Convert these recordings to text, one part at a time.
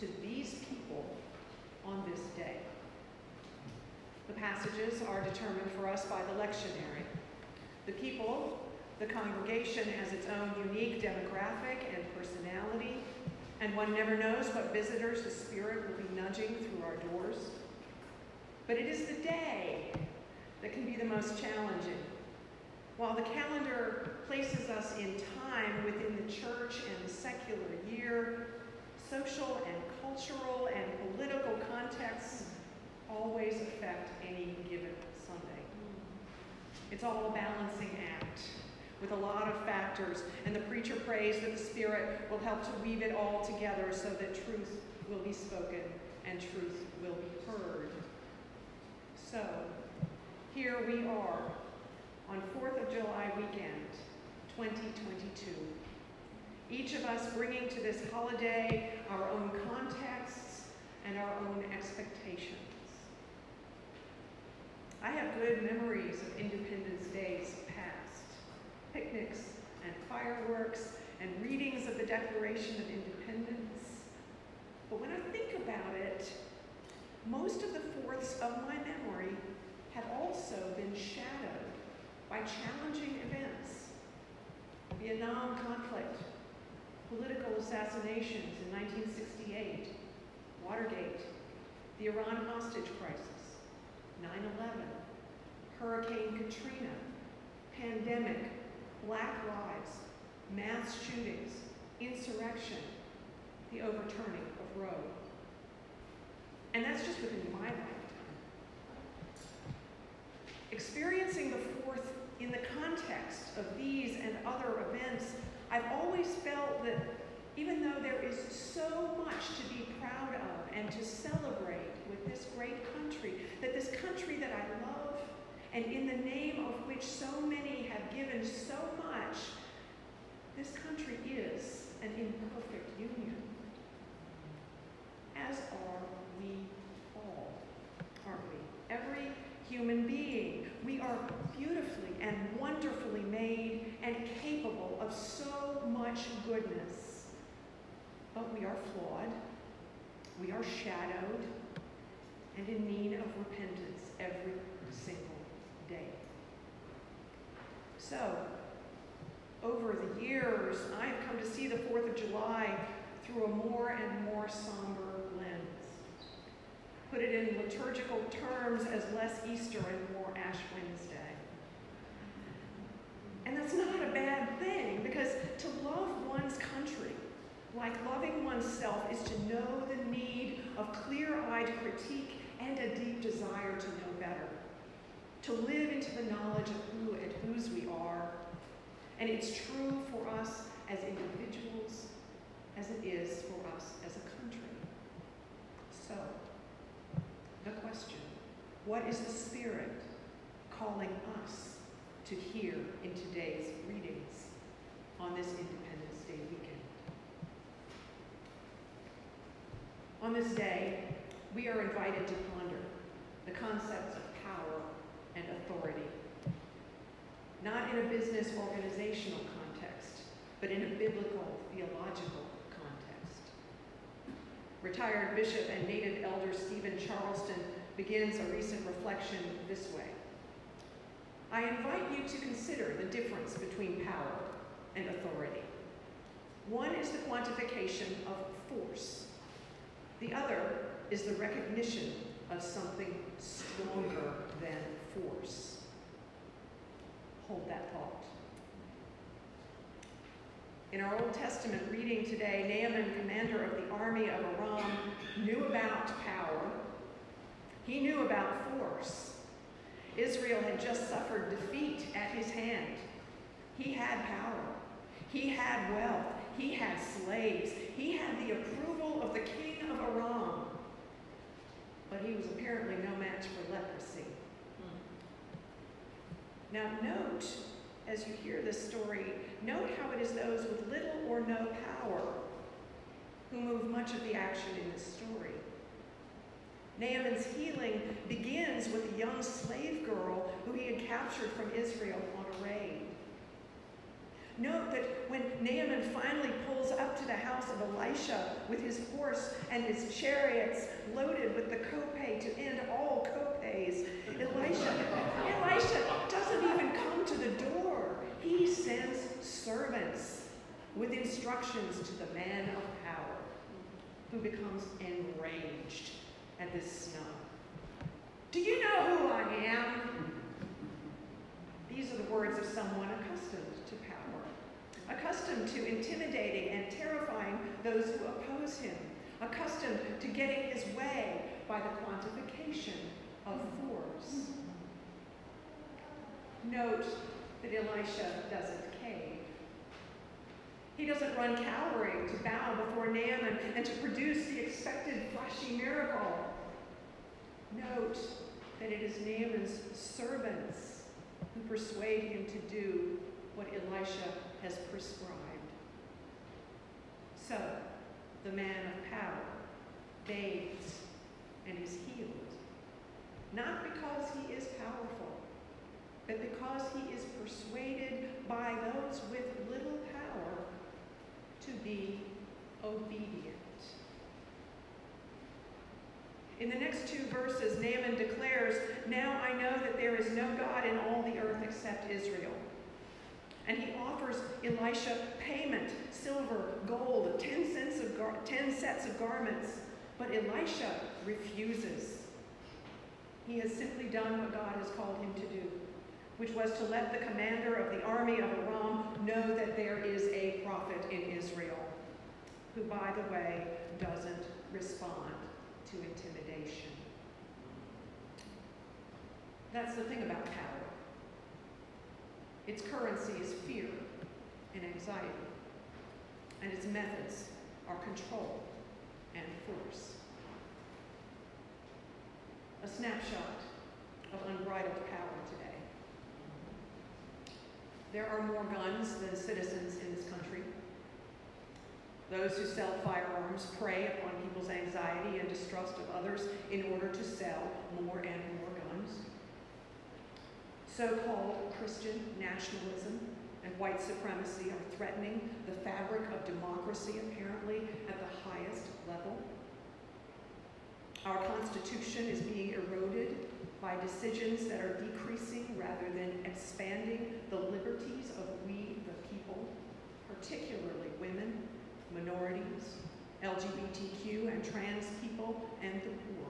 to these people on this day. The passages are determined for us by the lectionary. The people, the congregation, has its own unique demographic and personality, and one never knows what visitors the Spirit will be nudging through our doors. But it is the day that can be the most challenging. While the calendar places us in time within the church and the secular year, social and cultural and political contexts always affect any given Sunday. It's all a balancing act with a lot of factors, and the preacher prays that the Spirit will help to weave it all together so that truth will be spoken and truth will be heard. So, here we are on 4th of July weekend, 2022. Each of us bringing to this holiday our own contexts and our own expectations. I have good memories of Independence Days past, picnics and fireworks and readings of the Declaration of Independence. But when I think about it, most of the 4ths of my memory have also been shadowed by challenging events. Vietnam conflict, political assassinations in 1968, Watergate, the Iran hostage crisis, 9/11, Hurricane Katrina, pandemic, Black lives, mass shootings, insurrection, the overturning of Roe. And that's just within my lifetime. Experiencing the 4th in the context of these and other events, I've always felt that even though there is so much to be proud of and to celebrate with this great country, that this country that I love and in the name of which so many have given so much, this country is an imperfect union, as are we all, aren't we? Every human being. We are beautifully and wonderfully made and capable of so much goodness. But we are flawed, we are shadowed, and in need of repentance every single day. So, over the years, I have come to see the 4th of July through a more and more somber lens. Put it in liturgical terms as less Easter and more Ash Wednesday. And that's not a bad thing, because to love one's country, like loving oneself, is to know the need of clear-eyed critique and a deep desire to know better. To live into the knowledge of who and whose we are. And it's true for us as individuals as it is for us as a country. So, the question, what is the Spirit calling us to hear in today's readings on this Independence Day weekend? On this day, we are invited to ponder the concepts of power and authority, not in a business organizational context, but in a biblical theological context. Retired Bishop and Native Elder Stephen Charleston begins a recent reflection this way. I invite you to consider the difference between power and authority. One is the quantification of force. The other is the recognition of something stronger than force. Hold that thought. In our Old Testament reading today, Naaman, commander of the army of Aram, knew about power. He knew about force. Israel had just suffered defeat at his hand. He had power. He had wealth. He had slaves. He had the approval of the king of Aram. But he was apparently no match for leprosy. Now note, as you hear this story, note how it is those with little or no power who move much of the action in this story. Naaman's healing begins with a young slave girl who he had captured from Israel on a raid. Note that when Naaman finally pulls up to the house of Elisha with his horse and his chariots loaded with the copay to end all copays, Elisha doesn't even come to the door. He sends servants with instructions to the man of power, who becomes enraged at this snub. Do you know who I am? These are the words of someone accustomed to power, accustomed to intimidating and terrifying those who oppose him, accustomed to getting his way by the quantification of force. Note that Elisha doesn't cave. He doesn't run cowering to bow before Naaman and to produce the expected flashy miracle. Note that it is Naaman's servants who persuade him to do what Elisha has prescribed. So, the man of power bathes and is healed, not because he is powerful, but because he is persuaded by those with little power to be obedient. In the next two verses, Naaman declares, "Now I know that there is no God in all the earth except Israel." And he offers Elisha payment, silver, gold, 10 sets of garments. But Elisha refuses. He has simply done what God has called him to do, which was to let the commander of the army of Aram know that there is a prophet in Israel, who, by the way, doesn't respond to intimidation. That's the thing about power. Its currency is fear and anxiety, and its methods are control and force. A snapshot of unbridled power today. There are more guns than citizens in this country. Those who sell firearms prey upon people's anxiety and distrust of others in order to sell more and more guns. So-called Christian nationalism and white supremacy are threatening the fabric of democracy, apparently at the highest level. Our Constitution is being eroded by decisions that are decreasing rather than expanding the liberties of we, the people, particularly women, minorities, LGBTQ and trans people, and the poor.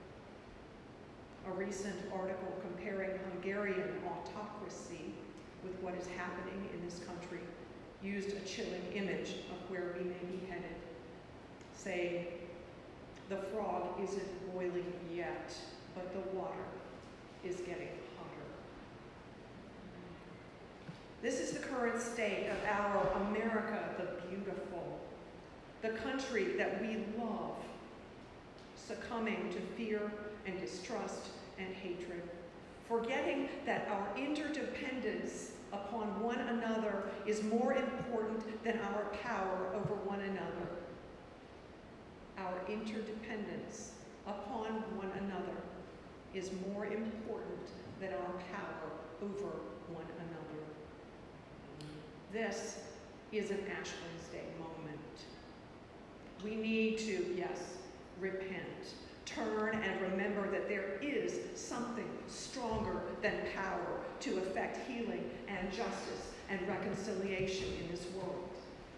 A recent article comparing Hungarian autocracy with what is happening in this country used a chilling image of where we may be headed, saying, "The frog isn't boiling yet, but the water is getting hotter." This is the current state of our America the Beautiful, the country that we love, succumbing to fear and distrust and hatred, forgetting that our interdependence upon one another is more important than our power over one another. Our interdependence upon one another is more important than our power over one another. This is an Ash Wednesday moment. We need to, yes, repent, turn and remember that there is something stronger than power to effect healing and justice and reconciliation in this world.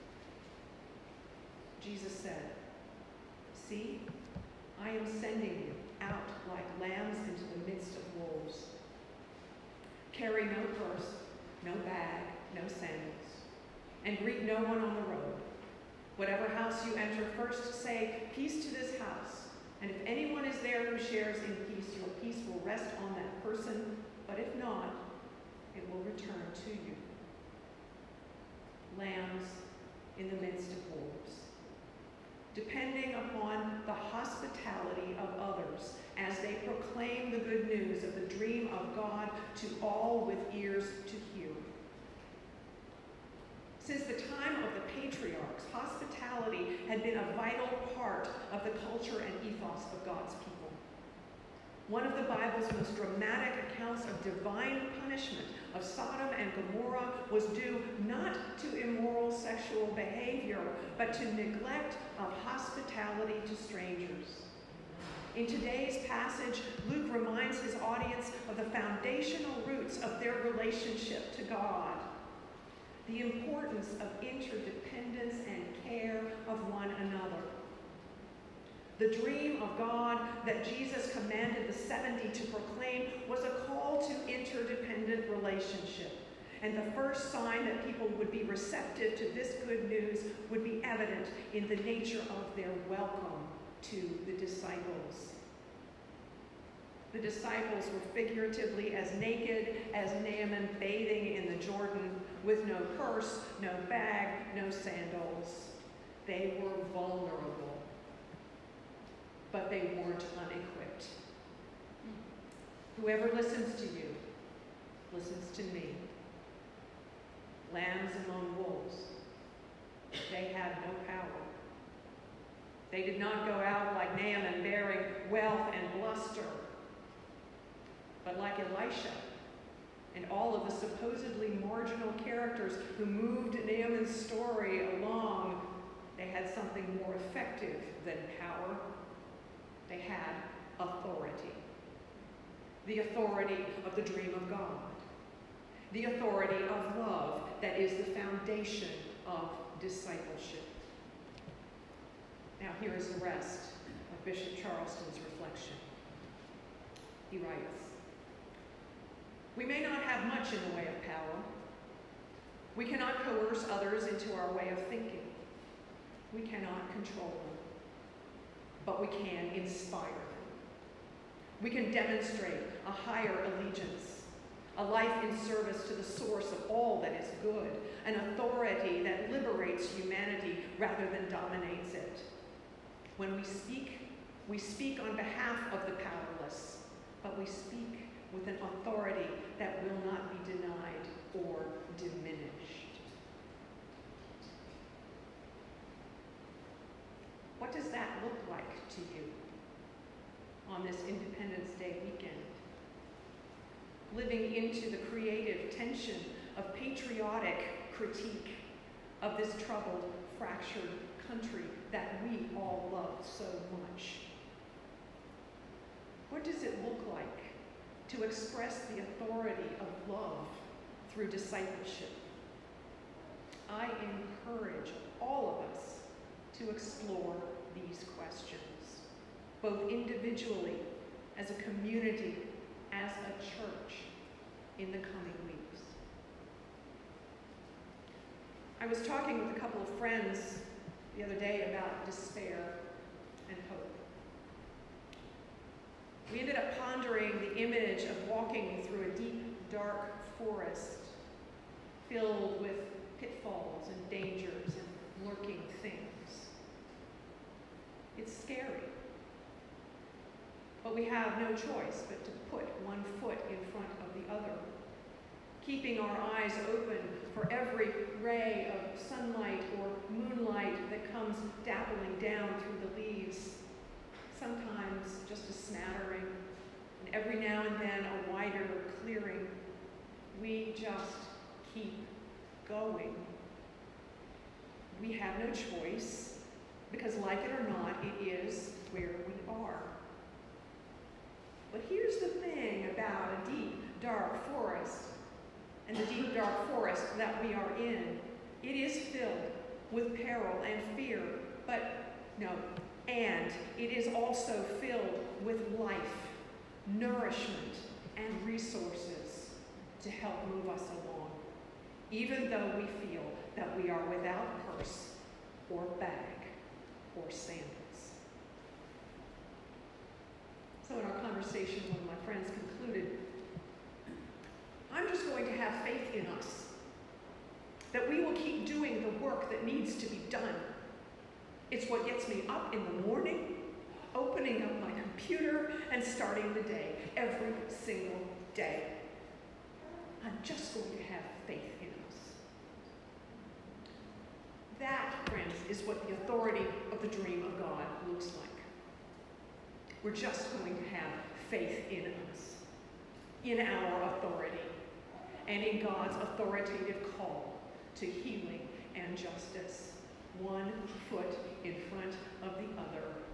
Jesus said, "See, I am sending you out like lambs into the midst of wolves. Carry no purse, no bag, no sandals, and greet no one on the road. Whatever house you enter, first say, 'Peace to this house.' And if anyone is there who shares in peace, your peace will rest on that person, but if not, it will return to you. Lambs in the midst of wolves, depending upon the hospitality of others as they proclaim the good news of the dream of God to all with ears to hear. Since the time of the patriarchs, hospitality had been a vital part of the culture and ethos of God's people. one of the Bible's most dramatic accounts of divine punishment of Sodom and Gomorrah was due not to immoral sexual behavior, but to neglect of hospitality to strangers. In today's passage, Luke reminds his audience of the foundational roots of their relationship to God, the importance of interdependence and care of one another. The dream of God that Jesus commanded the 70 to proclaim was a call to interdependent relationship. And the first sign that people would be receptive to this good news would be evident in the nature of their welcome to the disciples. The disciples were figuratively as naked as Naaman bathing in the Jordan with no purse, no bag, no sandals. They were vulnerable, but they weren't unequipped. Whoever listens to you listens to me. Lambs among wolves. They had no power. They did not go out like Naaman bearing wealth and bluster, but like Elisha and all of the supposedly marginal characters who moved Naaman's story along, they had something more effective than power. They had authority. The authority of the dream of God. The authority of love that is the foundation of discipleship. Now here is the rest of Bishop Charleston's reflection. He writes, "We may not have much in the way of power. We cannot coerce others into our way of thinking. We cannot control them. But we can inspire them. We can demonstrate a higher allegiance, a life in service to the source of all that is good, an authority that liberates humanity rather than dominates it. When we speak on behalf of the powerless, but we speak with an authority that will not be denied or diminished." What does that look like to you on this Independence Day weekend? Living into the creative tension of patriotic critique of this troubled, fractured country that we all love so much. What does it look like to express the authority of love through discipleship? I encourage all of us to explore these questions, both individually, as a community, as a church, in the coming weeks. I was talking with a couple of friends the other day about despair and hope. We ended up pondering the image of walking through a deep, dark forest filled with pitfalls and dangers and lurking things. It's scary, but we have no choice but to put one foot in front of the other, keeping our eyes open for every ray of sunlight or moonlight that comes dappling down through the leaves, sometimes just a smattering, and every now and then a wider clearing. We just keep going. We have no choice, because like it or not, it is where we are. But here's the thing about a deep, dark forest, and the deep, dark forest that we are in. It is filled with peril and fear, and it is also filled with life, nourishment, and resources to help move us along, even though we feel that we are without purse or bag or sandals. So in our conversation, one of my friends concluded, "I'm just going to have faith in us, that we will keep doing the work that needs to be done. It's what gets me up in the morning, opening up my computer, and starting the day every single day. I'm just going to have faith in us." That, friends, is what the authority of the dream of God looks like. We're just going to have faith in us, in our authority, and in God's authoritative call to healing and justice, one foot in front of the other